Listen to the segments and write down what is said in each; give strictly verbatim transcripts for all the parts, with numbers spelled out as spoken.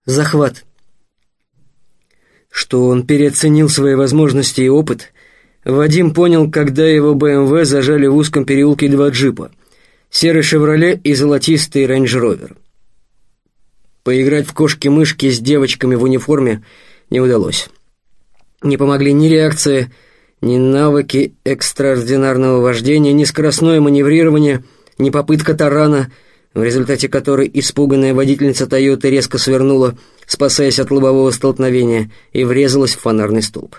захват. Что он переоценил свои возможности и опыт, Вадим понял, когда его бэ эм вэ зажали в узком переулке два джипа, серый «Шевроле» и золотистый «Рейндж-Ровер». Поиграть в кошки-мышки с девочками в униформе не удалось. Не помогли ни реакция, ни навыки экстраординарного вождения, ни скоростное маневрирование, ни попытка тарана, в результате которой испуганная водительница «Тойоты» резко свернула, спасаясь от лобового столкновения, и врезалась в фонарный столб.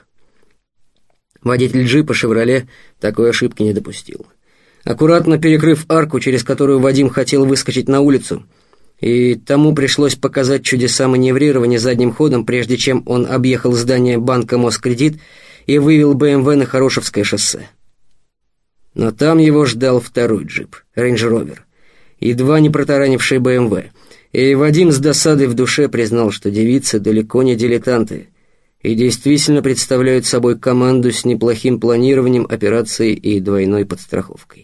Водитель джипа «Шевроле» такой ошибки не допустил. Аккуратно перекрыв арку, через которую Вадим хотел выскочить на улицу, и тому пришлось показать чудеса маневрирования задним ходом, прежде чем он объехал здание банка «Москредит» и вывел бэ эм вэ на Хорошевское шоссе. Но там его ждал второй джип, «Рейндж-Ровер», едва не протаранивший бэ эм вэ, и Вадим с досадой в душе признал, что девицы далеко не дилетанты и действительно представляют собой команду с неплохим планированием операции и двойной подстраховкой.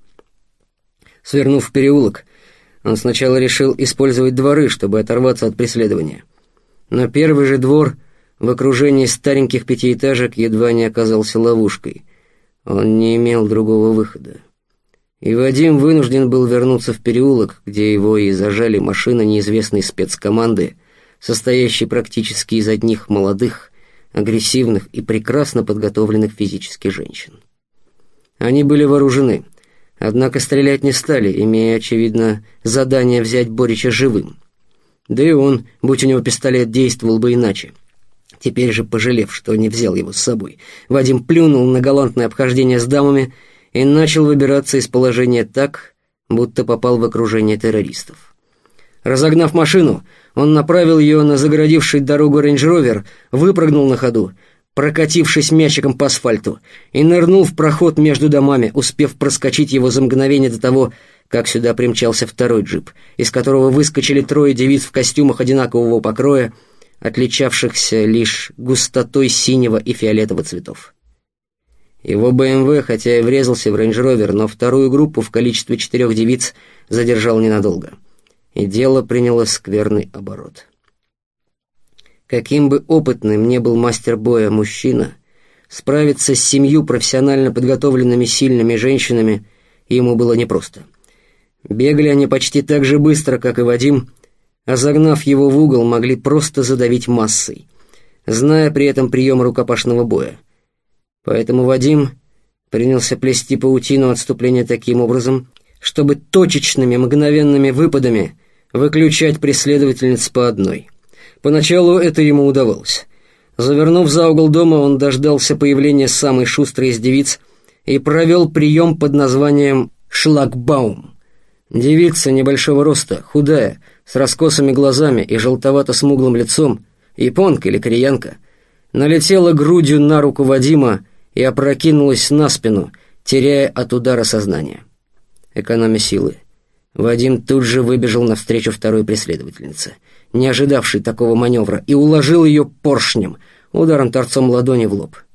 Свернув в переулок, он сначала решил использовать дворы, чтобы оторваться от преследования. Но первый же двор в окружении стареньких пятиэтажек едва не оказался ловушкой. Он не имел другого выхода. И Вадим вынужден был вернуться в переулок, где его и зажали машина неизвестной спецкоманды, состоящей практически из одних молодых, агрессивных и прекрасно подготовленных физически женщин. Они были вооружены, однако стрелять не стали, имея, очевидно, задание взять Борича живым. Да и он, будь у него пистолет, действовал бы иначе. Теперь же, пожалев, что не взял его с собой, Вадим плюнул на галантное обхождение с дамами и начал выбираться из положения так, будто попал в окружение террористов. Разогнав машину, он направил ее на загородивший дорогу рейндж-ровер, выпрыгнул на ходу, прокатившись мячиком по асфальту, и нырнул в проход между домами, успев проскочить его за мгновение до того, как сюда примчался второй джип, из которого выскочили трое девиц в костюмах одинакового покроя, отличавшихся лишь густотой синего и фиолетового цветов. Его бэ эм вэ, хотя и врезался в рейндж-ровер, но вторую группу в количестве четырех девиц задержал ненадолго, и дело приняло скверный оборот. Каким бы опытным ни был мастер боя мужчина, справиться с семью профессионально подготовленными сильными женщинами ему было непросто. Бегали они почти так же быстро, как и Вадим, а загнав его в угол, могли просто задавить массой, зная при этом прием рукопашного боя. Поэтому Вадим принялся плести паутину отступления таким образом, чтобы точечными мгновенными выпадами выключать преследовательниц по одной. Поначалу это ему удавалось. Завернув за угол дома, он дождался появления самой шустрой из девиц и провел прием под названием «шлагбаум». Девица небольшого роста, худая, с раскосыми глазами и желтовато-смуглым лицом, японка или кореянка, налетела грудью на руку Вадима и опрокинулась на спину, теряя от удара сознание. Экономя силы, Вадим тут же выбежал навстречу второй преследовательнице, не ожидавшей такого маневра, и уложил ее поршнем, ударом торцом ладони в лоб.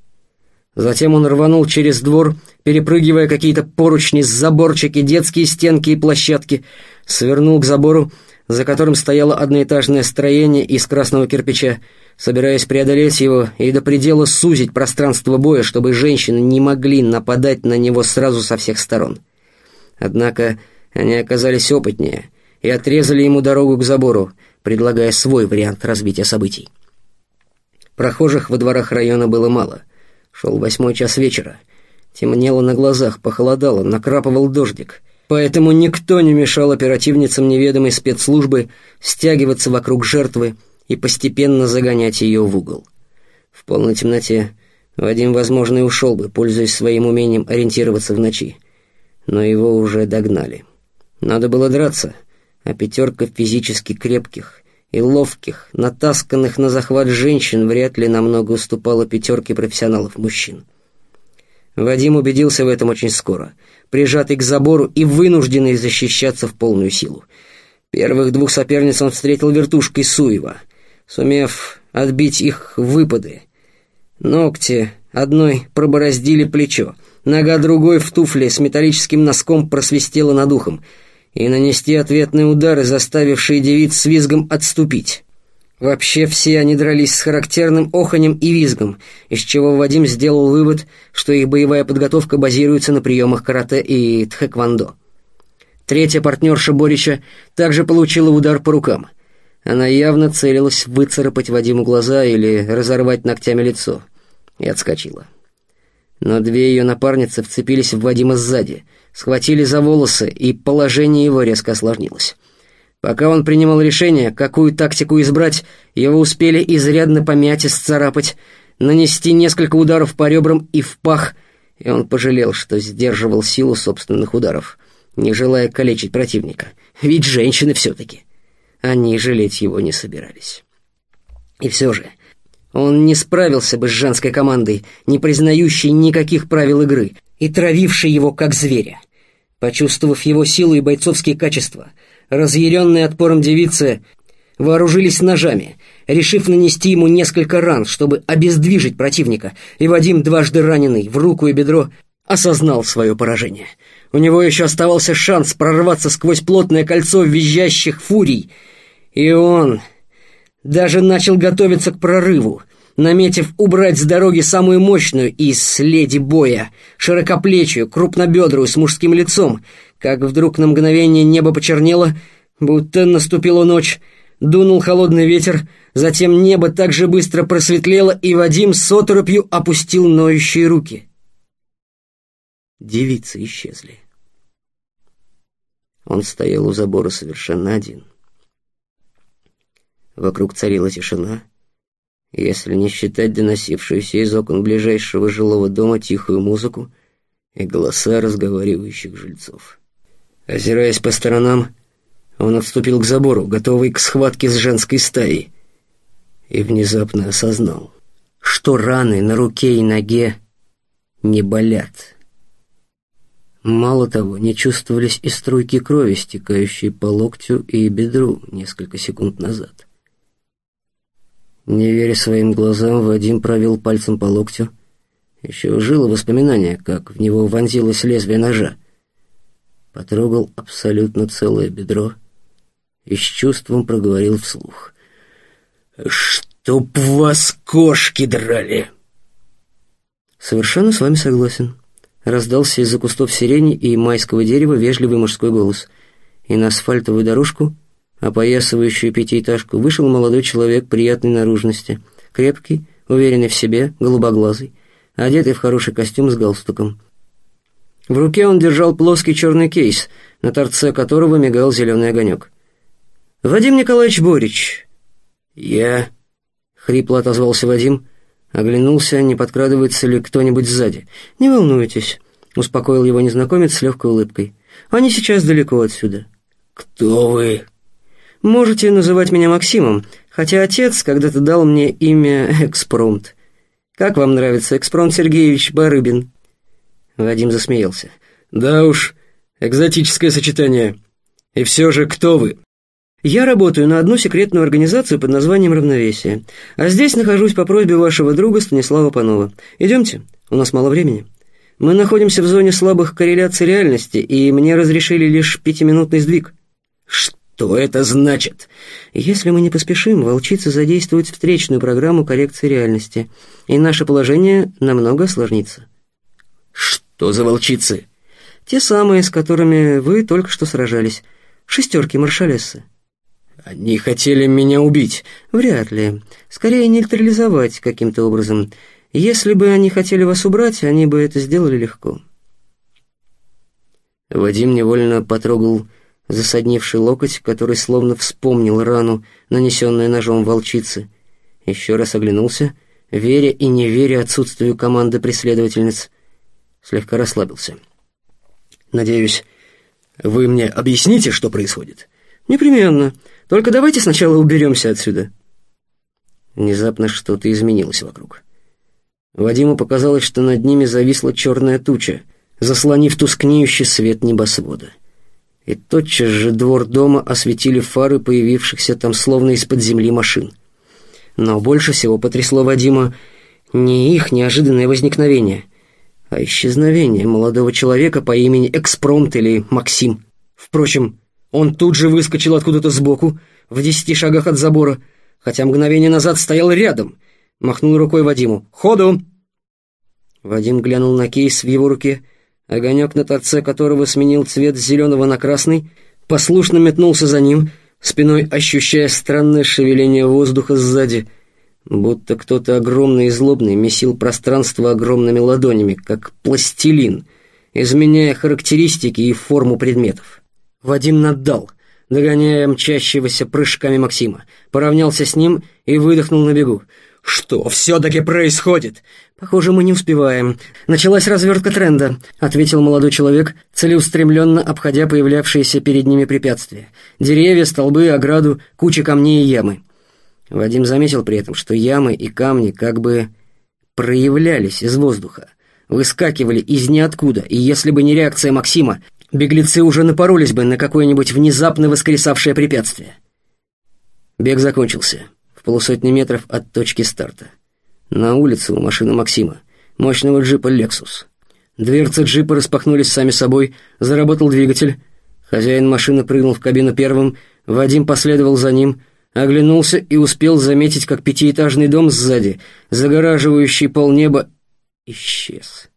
Затем он рванул через двор, перепрыгивая какие-то поручни, заборчики, детские стенки и площадки, свернул к забору, за которым стояло одноэтажное строение из красного кирпича, собираясь преодолеть его и до предела сузить пространство боя, чтобы женщины не могли нападать на него сразу со всех сторон. Однако они оказались опытнее и отрезали ему дорогу к забору, предлагая свой вариант развития событий. Прохожих во дворах района было мало. Шел восьмой час вечера. Темнело на глазах, похолодало, накрапывал дождик. Поэтому никто не мешал оперативницам неведомой спецслужбы стягиваться вокруг жертвы и постепенно загонять ее в угол. В полной темноте Вадим, возможно, и ушел бы, пользуясь своим умением ориентироваться в ночи. Но его уже догнали. Надо было драться, а пятерка физически крепких и ловких, натасканных на захват женщин вряд ли намного уступала пятерке профессионалов-мужчин. Вадим убедился в этом очень скоро, прижатый к забору и вынужденный защищаться в полную силу. Первых двух соперниц он встретил вертушкой Суева, сумев отбить их выпады. Ногти одной пробороздили плечо, нога другой в туфле с металлическим носком просвистела над ухом, и нанести ответные удары, заставившие девиц с визгом отступить. Вообще все они дрались с характерным оханьем и визгом, из чего Вадим сделал вывод, что их боевая подготовка базируется на приемах карате и тхэквондо. Третья партнерша Борича также получила удар по рукам. Она явно целилась выцарапать Вадиму глаза или разорвать ногтями лицо, и отскочила. Но две ее напарницы вцепились в Вадима сзади, схватили за волосы, и положение его резко осложнилось. Пока он принимал решение, какую тактику избрать, его успели изрядно помять и сцарапать, нанести несколько ударов по ребрам и в пах, и он пожалел, что сдерживал силу собственных ударов, не желая калечить противника. Ведь женщины все-таки. Они жалеть его не собирались. И все же, он не справился бы с женской командой, не признающей никаких правил игры, и травившей его как зверя. Почувствовав его силу и бойцовские качества, разъяренные отпором девицы вооружились ножами, решив нанести ему несколько ран, чтобы обездвижить противника, и Вадим, дважды раненый в руку и бедро, осознал свое поражение. У него еще оставался шанс прорваться сквозь плотное кольцо визжащих фурий, и он даже начал готовиться к прорыву, наметив убрать с дороги самую мощную из леди боя, широкоплечую, крупнобедрую, с мужским лицом, как вдруг на мгновение небо почернело, будто наступила ночь, дунул холодный ветер, затем небо так же быстро просветлело, и Вадим с оторопью опустил ноющие руки. Девицы исчезли. Он стоял у забора совершенно один. Вокруг царила тишина, если не считать доносившуюся из окон ближайшего жилого дома тихую музыку и голоса разговаривающих жильцов. Озираясь по сторонам, он отступил к забору, готовый к схватке с женской стаей, и внезапно осознал, что раны на руке и ноге не болят. Мало того, не чувствовались и струйки крови, стекающие по локтю и бедру несколько секунд назад. Не веря своим глазам, Вадим провел пальцем по локтю. Еще жило воспоминание, как в него вонзилось лезвие ножа. Потрогал абсолютно целое бедро и с чувством проговорил вслух: «Чтоб вас кошки драли!» «Совершенно с вами согласен», — раздался из-за кустов сирени и майского дерева вежливый мужской голос, и на асфальтовую дорожку, опоясывающую пятиэтажку, вышел молодой человек приятной наружности, крепкий, уверенный в себе, голубоглазый, одетый в хороший костюм с галстуком. В руке он держал плоский черный кейс, на торце которого мигал зеленый огонек. «Вадим Николаевич Борич». «Я...» — хрипло отозвался Вадим, оглянулся, не подкрадывается ли кто-нибудь сзади. «Не волнуйтесь», — успокоил его незнакомец с легкой улыбкой. «Они сейчас далеко отсюда». «Кто вы?» «Можете называть меня Максимом, хотя отец когда-то дал мне имя Экспромт. Как вам нравится, Экспромт Сергеевич Барыбин?» Вадим засмеялся. «Да уж, экзотическое сочетание. И все же, кто вы?» «Я работаю на одну секретную организацию под названием «Равновесие», а здесь нахожусь по просьбе вашего друга Станислава Панова. Идемте, у нас мало времени. Мы находимся в зоне слабых корреляций реальности, и мне разрешили лишь пятиминутный сдвиг». «Что это значит?» «Если мы не поспешим, волчица задействует встречную программу коррекции реальности, и наше положение намного осложнится». «Что за волчицы?» «Те самые, с которыми вы только что сражались. Шестерки маршалессы». «Они хотели меня убить». «Вряд ли. Скорее нейтрализовать каким-то образом. Если бы они хотели вас убрать, они бы это сделали легко». Вадим невольно потрогал засаднивший локоть, который словно вспомнил рану, нанесенную ножом волчицы. Еще раз оглянулся, веря и не веря отсутствию команды преследовательниц. Слегка расслабился. «Надеюсь, вы мне объясните, что происходит?» «Непременно. Только давайте сначала уберемся отсюда». Внезапно что-то изменилось вокруг. Вадиму показалось, что над ними зависла черная туча, заслонив тускнеющий свет небосвода. И тотчас же двор дома осветили фары появившихся там словно из-под земли машин. Но больше всего потрясло Вадима не их неожиданное возникновение, а исчезновение молодого человека по имени Экспромт или Максим. Впрочем, он тут же выскочил откуда-то сбоку, в десяти шагах от забора, хотя мгновение назад стоял рядом. Махнул рукой Вадиму. «Ходу!» Вадим глянул на кейс в его руке, огонек на торце которого сменил цвет с зеленого на красный, послушно метнулся за ним, спиной ощущая странное шевеление воздуха сзади, будто кто-то огромный и злобный месил пространство огромными ладонями, как пластилин, изменяя характеристики и форму предметов. Вадим наддал, догоняя мчащегося прыжками Максима, поравнялся с ним и выдохнул на бегу. «Что все-таки происходит?» «Похоже, мы не успеваем. Началась развертка тренда», — ответил молодой человек, целеустремленно обходя появлявшиеся перед ними препятствия. Деревья, столбы, ограду, куча камней и ямы. Вадим заметил при этом, что ямы и камни как бы проявлялись из воздуха, выскакивали из ниоткуда, и если бы не реакция Максима, беглецы уже напоролись бы на какое-нибудь внезапно воскресавшее препятствие. Бег закончился в полусотни метров от точки старта. На улице у машины Максима, мощного джипа «Лексус». Дверцы джипа распахнулись сами собой, заработал двигатель. Хозяин машины прыгнул в кабину первым, Вадим последовал за ним, оглянулся и успел заметить, как пятиэтажный дом сзади, загораживающий полнеба, исчез.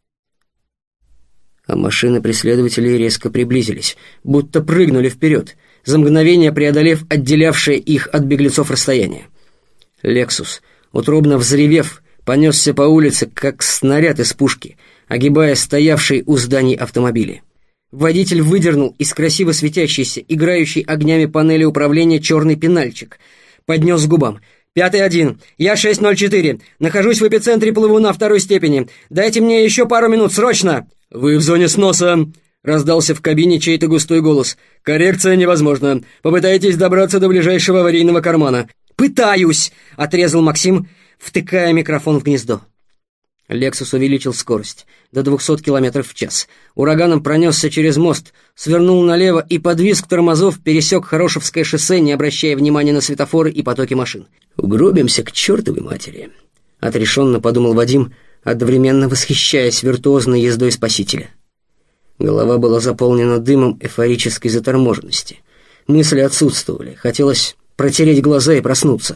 А машины преследователей резко приблизились, будто прыгнули вперед, за мгновение преодолев отделявшее их от беглецов расстояние. «Лексус», утробно взревев, понесся по улице, как снаряд из пушки, огибая стоявшие у зданий автомобили. Водитель выдернул из красиво светящейся, играющей огнями панели управления черный пенальчик, поднес к губам. «Пятый один, я шесть ноль четыре, нахожусь в эпицентре плывуна второй степени. Дайте мне еще пару минут, срочно!» «Вы в зоне сноса!» — раздался в кабине чей-то густой голос. «Коррекция невозможна. Попытайтесь добраться до ближайшего аварийного кармана». «Пытаюсь!» — отрезал Максим, втыкая микрофон в гнездо. «Лексус» увеличил скорость до двухсот километров в час. Ураганом пронесся через мост, свернул налево и под визг тормозов пересек Хорошевское шоссе, не обращая внимания на светофоры и потоки машин. «Угробимся к чертовой матери», — отрешенно подумал Вадим, одновременно восхищаясь виртуозной ездой спасителя. Голова была заполнена дымом эйфорической заторможенности. Мысли отсутствовали, хотелось протереть глаза и проснуться.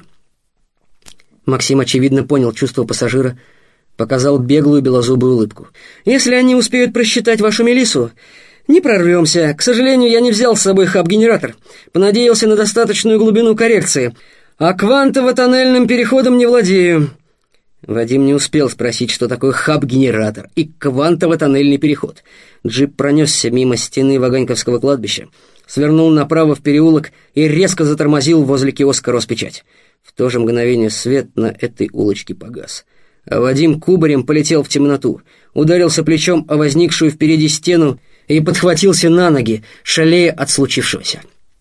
Максим, очевидно, понял чувство пассажира, показал беглую белозубую улыбку. «Если они успеют просчитать вашу Мелиссу, не прорвемся. К сожалению, я не взял с собой хаб-генератор. Понадеялся на достаточную глубину коррекции, а квантово-тоннельным переходом не владею». Вадим не успел спросить, что такое хаб-генератор и квантово-тоннельный переход. Джип пронесся мимо стены Ваганьковского кладбища, свернул направо в переулок и резко затормозил возле киоска «Роспечать». В то же мгновение свет на этой улочке погас, а Вадим кубарем полетел в темноту, ударился плечом о возникшую впереди стену и подхватился на ноги, шалея от случившегося.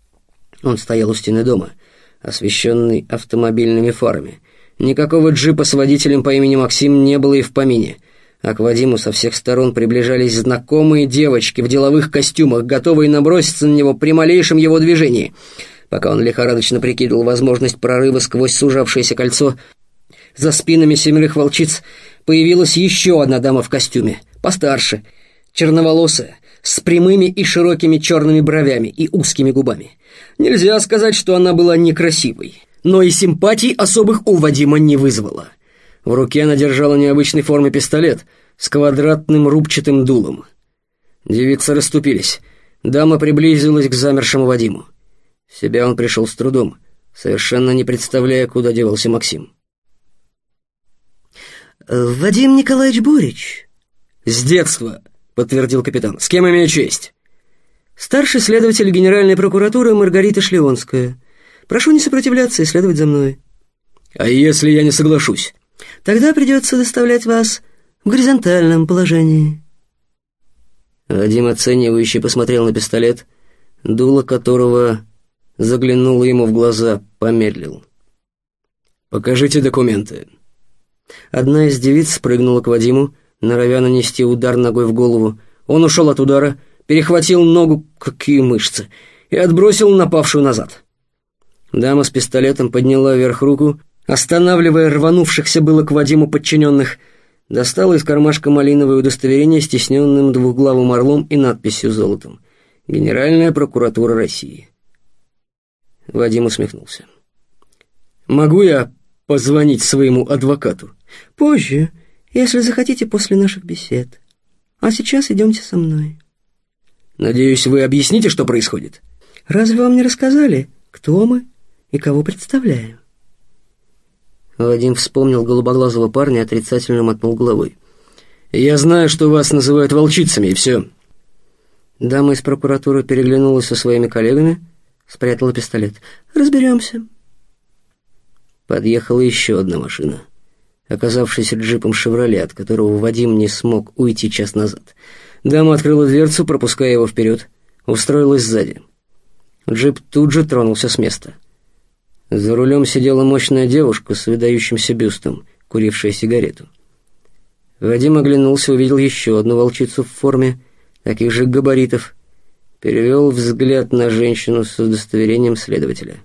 Он стоял у стены дома, освещенный автомобильными фарами. Никакого джипа с водителем по имени Максим не было и в помине, а к Вадиму со всех сторон приближались знакомые девочки в деловых костюмах, готовые наброситься на него при малейшем его движении. Пока он лихорадочно прикидывал возможность прорыва сквозь сужавшееся кольцо, за спинами семерых волчиц появилась еще одна дама в костюме, постарше, черноволосая, с прямыми и широкими черными бровями и узкими губами. Нельзя сказать, что она была некрасивой, но и симпатий особых у Вадима не вызвала. В руке она держала необычной формы пистолет с квадратным рубчатым дулом. Девицы расступились. Дама приблизилась к замершему Вадиму. В себя он пришел с трудом, совершенно не представляя, куда девался Максим. «Вадим Николаевич Бурич». «С детства», — подтвердил капитан. «С кем имею честь?» «Старший следователь Генеральной прокуратуры Маргарита Шлеонская. Прошу не сопротивляться и следовать за мной». «А если я не соглашусь?» «Тогда придется доставлять вас в горизонтальном положении». Вадим оценивающе посмотрел на пистолет, дуло которого заглянуло ему в глаза, помедлил. «Покажите документы». Одна из девиц спрыгнула к Вадиму, норовя нанести удар ногой в голову. Он ушел от удара, перехватил ногу, какие мышцы, и отбросил напавшую назад. Дама с пистолетом подняла вверх руку, останавливая рванувшихся было к Вадиму подчиненных, достала из кармашка малиновое удостоверение с тисненным двухглавым орлом и надписью золотом: «Генеральная прокуратура России». Вадим усмехнулся. Могу я позвонить своему адвокату? Позже, если захотите, после наших бесед. А сейчас идемте со мной. Надеюсь, вы объясните, что происходит? Разве вам не рассказали, кто мы и кого представляем? Вадим вспомнил голубоглазого парня и отрицательно мотнул головой. «Я знаю, что вас называют волчицами, и все». Дама из прокуратуры переглянулась со своими коллегами, спрятала пистолет. «Разберемся». Подъехала еще одна машина, оказавшаяся джипом «Шевроле», от которого Вадим не смог уйти час назад. Дама открыла дверцу, пропуская его вперед, устроилась сзади. Джип тут же тронулся с места. За рулем сидела мощная девушка с выдающимся бюстом, курившая сигарету. Вадим оглянулся, увидел еще одну волчицу в форме, таких же габаритов, перевел взгляд на женщину с удостоверением следователя.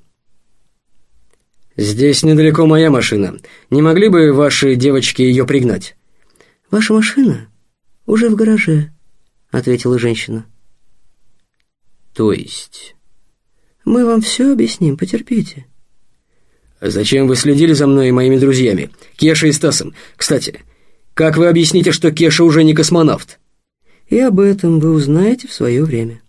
«Здесь недалеко моя машина. Не могли бы ваши девочки ее пригнать?» «Ваша машина уже в гараже», — ответила женщина. «То есть?» «Мы вам все объясним, потерпите». «Зачем вы следили за мной и моими друзьями, Кешей и Стасом? Кстати, как вы объясните, что Кеша уже не космонавт?» «И об этом вы узнаете в свое время».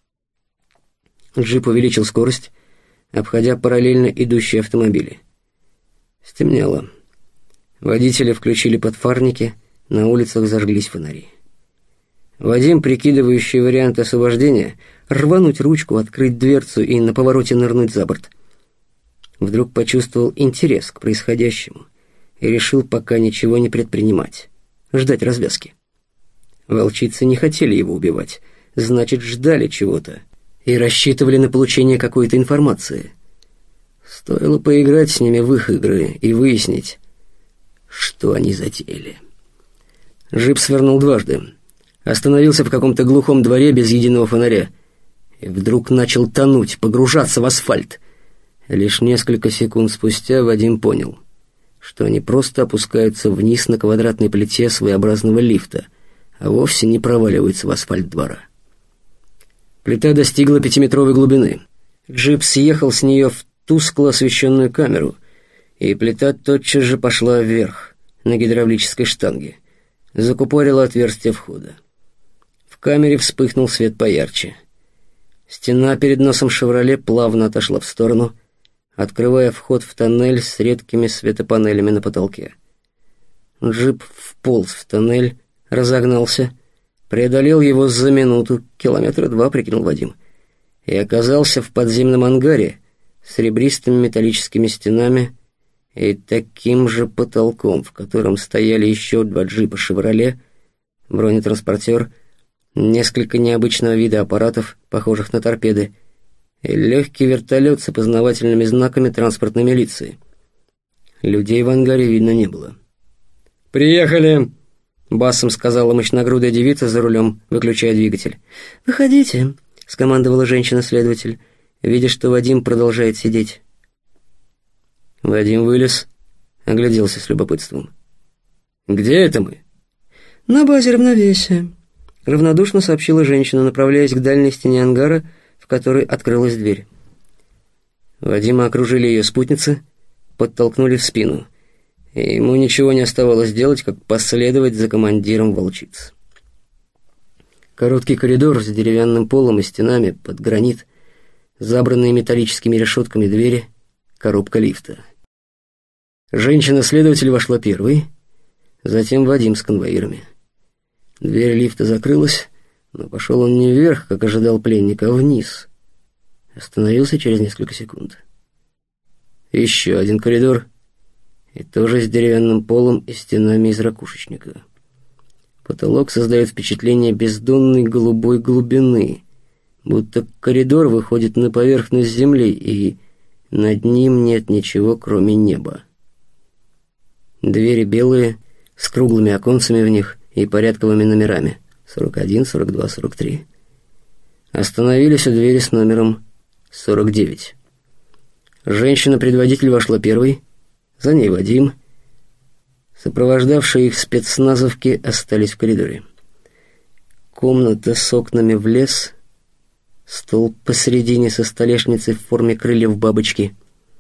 Джип увеличил скорость, обходя параллельно идущие автомобили. Стемнело. Водители включили подфарники, на улицах зажглись фонари. Вадим, прикидывающий вариант освобождения, рвануть ручку, открыть дверцу и на повороте нырнуть за борт, вдруг почувствовал интерес к происходящему и решил пока ничего не предпринимать, ждать развязки. Волчицы не хотели его убивать, значит, ждали чего-то и рассчитывали на получение какой-то информации. Стоило поиграть с ними в их игры и выяснить, что они затеяли. Джип свернул дважды, остановился в каком-то глухом дворе без единого фонаря и вдруг начал тонуть, погружаться в асфальт. Лишь несколько секунд спустя Вадим понял, что они просто опускаются вниз на квадратной плите своеобразного лифта, а вовсе не проваливаются в асфальт двора. Плита достигла пятиметровой глубины. Джип съехал с нее в тускло освещенную камеру, и плита тотчас же пошла вверх, на гидравлической штанге, закупорила отверстие входа. В камере вспыхнул свет поярче. Стена перед носом «Шевроле» плавно отошла в сторону, открывая вход в тоннель с редкими светопанелями на потолке. Джип вполз в тоннель, разогнался, преодолел его за минуту, километра два, прикинул Вадим, и оказался в подземном ангаре с ребристыми металлическими стенами и таким же потолком, в котором стояли еще два джипа «Шевроле», бронетранспортер, несколько необычного вида аппаратов, похожих на торпеды, и легкий вертолет с опознавательными знаками транспортной милиции. Людей в ангаре видно не было. «Приехали!» — басом сказала мощногрудая девица за рулем, выключая двигатель. «Выходите», — скомандовала женщина-следователь, видя, что Вадим продолжает сидеть. Вадим вылез, огляделся с любопытством. «Где это мы?» «На базе равновесия», — равнодушно сообщила женщина, направляясь к дальней стене ангара, в которой открылась дверь. Вадима окружили ее спутницы, подтолкнули в спину, и ему ничего не оставалось делать, как последовать за командиром волчиц. Короткий коридор с деревянным полом и стенами под гранит, забранные металлическими решетками двери, коробка лифта. Женщина-следователь вошла первой, затем Вадим с конвоирами. Дверь лифта закрылась, но пошел он не вверх, как ожидал пленник, а вниз. Остановился через несколько секунд. Еще один коридор, и тоже с деревянным полом и стенами из ракушечника. Потолок создает впечатление бездонной голубой глубины, будто коридор выходит на поверхность земли, и над ним нет ничего, кроме неба. Двери белые, с круглыми оконцами в них и порядковыми номерами. сорок один, сорок два, сорок три. Остановились у двери с номером сорок девять. Женщина-предводитель вошла первой, за ней Вадим. Сопровождавшие их спецназовки остались в коридоре. Комната с окнами в лес, стол посередине со столешницей в форме крыльев бабочки,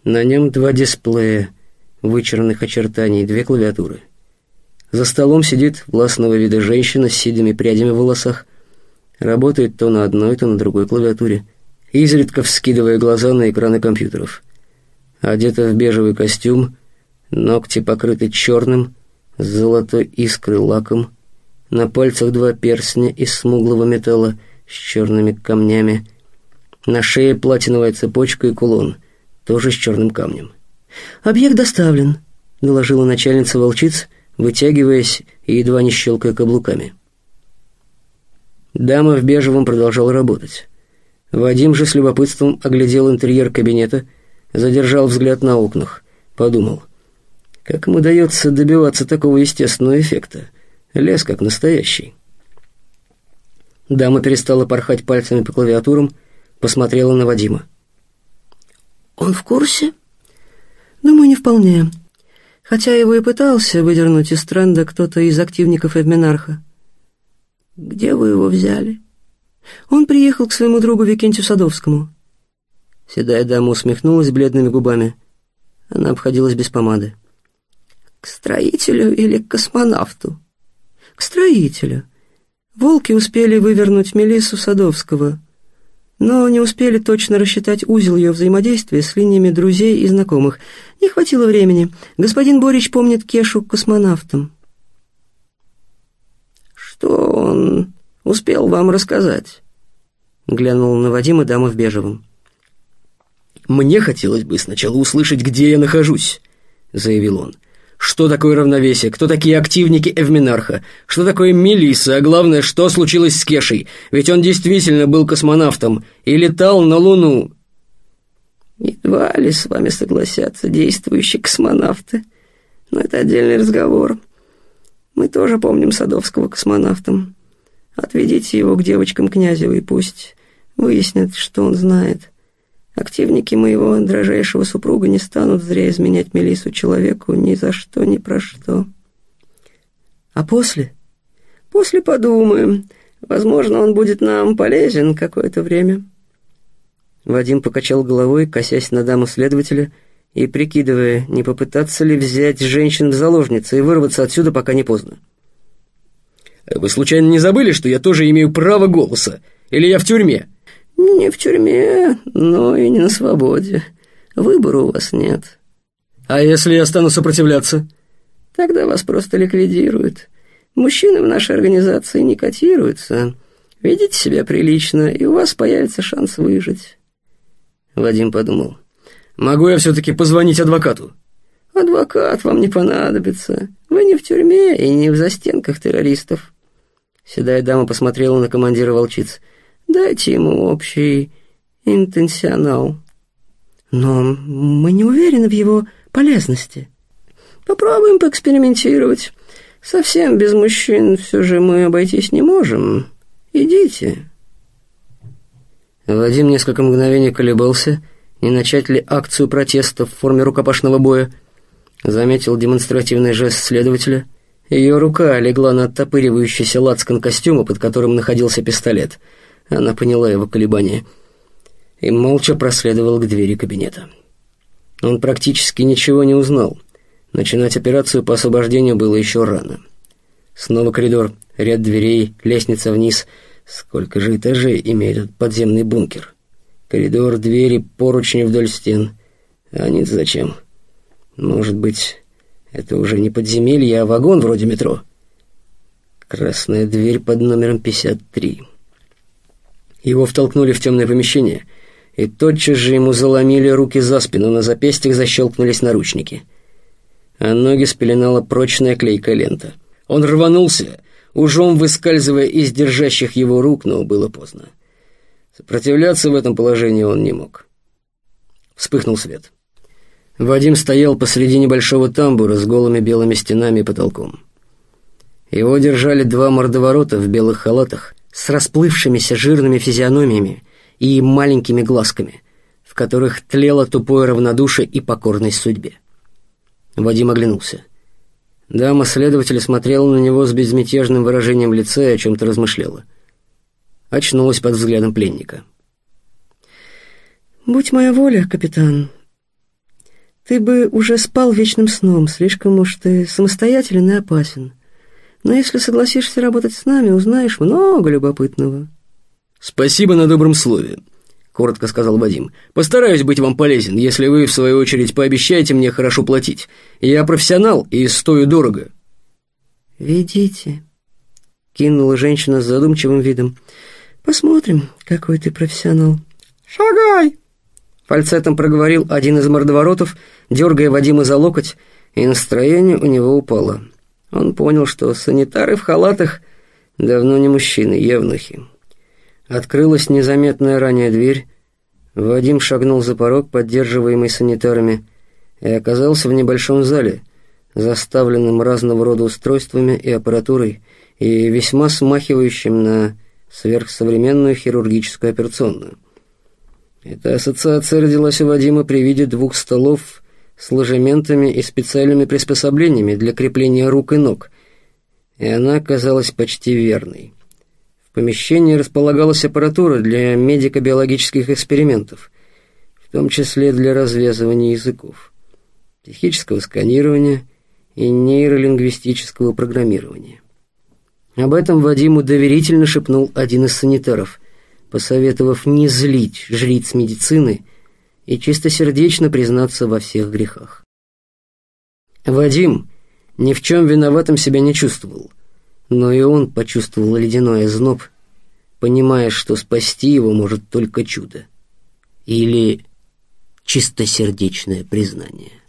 На нем два дисплея вычурных очертаний, две клавиатуры. За столом сидит властного вида женщина с седыми прядями в волосах, работает то на одной, то на другой клавиатуре, изредка вскидывая глаза на экраны компьютеров. Одета в бежевый костюм, ногти покрыты черным, с золотой искрой лаком, на пальцах два перстня из смуглого металла с черными камнями, на шее платиновая цепочка и кулон, тоже с черным камнем. «Объект доставлен», — доложила начальница волчиц, вытягиваясь и едва не щелкая каблуками. Дама в бежевом продолжала работать. Вадим же с любопытством оглядел интерьер кабинета, задержал взгляд на окнах, подумал, как ему удается добиваться такого естественного эффекта. Лес как настоящий. Дама перестала порхать пальцами по клавиатурам, посмотрела на Вадима. «Он в курсе?» «Думаю, не вполне. Хотя его и пытался выдернуть из тренда кто-то из активников Эвменарха». «Где вы его взяли?» «Он приехал к своему другу Викентию Садовскому». Седая дама усмехнулась бледными губами. Она обходилась без помады. «К строителю или к космонавту?» «К строителю. Волки успели вывернуть Мелиссу Садовского, но не успели точно рассчитать узел ее взаимодействия с линиями друзей и знакомых. Не хватило времени. Господин Борич помнит Кешу космонавтом». «Что он успел вам рассказать?» Глянула на Вадима дама в бежевом. «Мне хотелось бы сначала услышать, где я нахожусь», — заявил он. «Что такое равновесие? Кто такие активники Эвменарха? Что такое Мелисса? А главное, что случилось с Кешей? Ведь он действительно был космонавтом и летал на Луну». «Едва ли с вами согласятся действующие космонавты, но это отдельный разговор. Мы тоже помним Садовского космонавтом. Отведите его к девочкам Князевой, пусть выяснят, что он знает. Активники моего дрожайшего супруга не станут зря изменять Мелиссу человеку ни за что, ни про что». «А после?» «После подумаем. Возможно, он будет нам полезен какое-то время». Вадим покачал головой, косясь на даму-следователя и прикидывая, не попытаться ли взять женщин в заложницы и вырваться отсюда, пока не поздно. «Вы случайно не забыли, что я тоже имею право голоса? Или я в тюрьме?» «Не в тюрьме, но и не на свободе. Выбора у вас нет». «А если я стану сопротивляться?» «Тогда вас просто ликвидируют. Мужчины в нашей организации не котируются. Ведите себя прилично, и у вас появится шанс выжить». Вадим подумал. «Могу я все-таки позвонить адвокату?» «Адвокат вам не понадобится. Вы не в тюрьме и не в застенках террористов». Седая дама посмотрела на командира волчиц. «Дайте ему общий интенсионал». «Но мы не уверены в его полезности». «Попробуем поэкспериментировать. Совсем без мужчин все же мы обойтись не можем. Идите». Вадим несколько мгновений колебался, не начать ли акцию протеста в форме рукопашного боя. Заметил демонстративный жест следователя. Ее рука легла на оттопыривающийся лацкан костюма, под которым находился пистолет. Она поняла его колебания и молча проследовал к двери кабинета. Он практически ничего не узнал. Начинать операцию по освобождению было еще рано. Снова коридор, ряд дверей, лестница вниз. Сколько же этажей имеет этот подземный бункер? Коридор, двери, поручни вдоль стен. А они зачем? Может быть, это уже не подземелье, а вагон вроде метро? Красная дверь под номером пятьдесят три. Его втолкнули в темное помещение, и тотчас же ему заломили руки за спину, на запястьях защелкнулись наручники, а ноги спеленала прочная клейкая лента. Он рванулся, ужом выскальзывая из держащих его рук, но было поздно. Сопротивляться в этом положении он не мог. Вспыхнул свет. Вадим стоял посреди небольшого тамбура с голыми белыми стенами и потолком. Его держали два мордоворота в белых халатах с расплывшимися жирными физиономиями и маленькими глазками, в которых тлело тупое равнодушие и покорность судьбе. Вадим оглянулся. Дама-следователь смотрела на него с безмятежным выражением лица и о чем-то размышляла. Очнулась под взглядом пленника. «Будь моя воля, капитан, ты бы уже спал вечным сном, слишком уж ты самостоятелен и опасен. Но если согласишься работать с нами, узнаешь много любопытного». «Спасибо на добром слове», — коротко сказал Вадим. «Постараюсь быть вам полезен, если вы, в свою очередь, пообещаете мне хорошо платить. Я профессионал и стою дорого». «Ведите», — кинула женщина с задумчивым видом. «Посмотрим, какой ты профессионал». «Шагай!» — фальцетом проговорил один из мордоворотов, дергая Вадима за локоть, и настроение у него упало. Он понял, что санитары в халатах давно не мужчины, евнухи. Открылась незаметная ранее дверь. Вадим шагнул за порог, поддерживаемый санитарами, и оказался в небольшом зале, заставленном разного рода устройствами и аппаратурой, и весьма смахивающим на сверхсовременную хирургическую операционную. Эта ассоциация родилась у Вадима при виде двух столов с ложементами и специальными приспособлениями для крепления рук и ног, и она оказалась почти верной. В помещении располагалась аппаратура для медико-биологических экспериментов, в том числе для развязывания языков, психического сканирования и нейролингвистического программирования. Об этом Вадиму доверительно шепнул один из санитаров, посоветовав не злить жриц медицины и чистосердечно признаться во всех грехах. Вадим ни в чем виноватым себя не чувствовал, но и он почувствовал ледяной озноб, понимая, что спасти его может только чудо или чистосердечное признание.